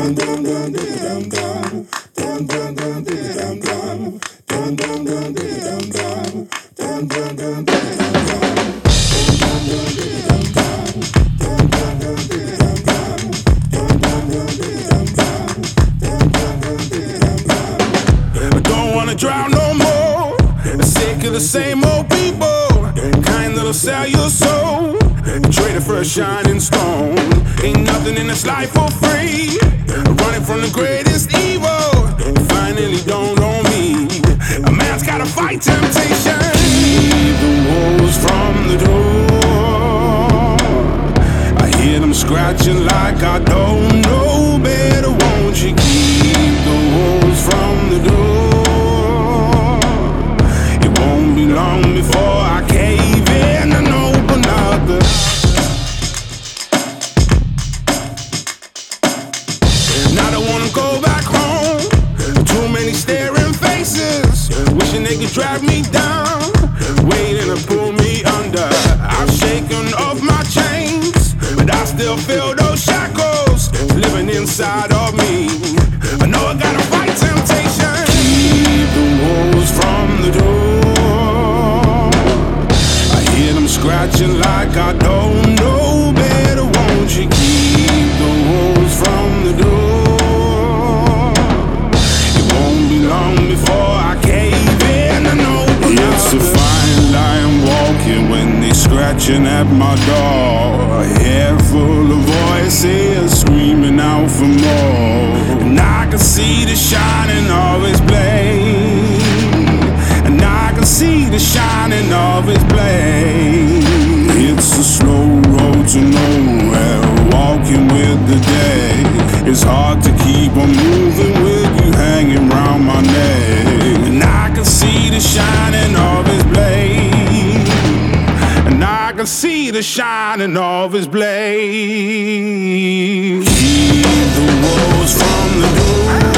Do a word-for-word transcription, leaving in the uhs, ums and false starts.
Drown no more. Sick of the same old people, kind that'll sell your soul. Traded for a shining stone. Ain't nothing in this life for free. Running from the greatest evil. Finally dawned on me. A man's gotta fight temptation. Keep the wolves from the door. I hear them scratching like I don't know better. Won't you keep the wolves from the door? Long before I cave in and open up the. And I don't wanna go back home. Too many staring faces, wishing they could drag me down, waiting to pull me under. I've shaken off my chains, but I still feel those shackles living inside of me. I know I gotta fight temptation. Keep the wolves from the door. Scratching like I don't know better. Won't you keep the wolves from the door? It won't be long before I cave in and open up. It's a fine line walking when they scratching at my door. A head full of voices screaming out for more. And I can see the shining of his blade. And I can see the shining of his blade. It's a slow road to nowhere, walking with the day. It's hard to keep on moving with you hanging round my neck. And I can see the shining of his blade. And I can see the shining of his blade. Keep the wolves from the door.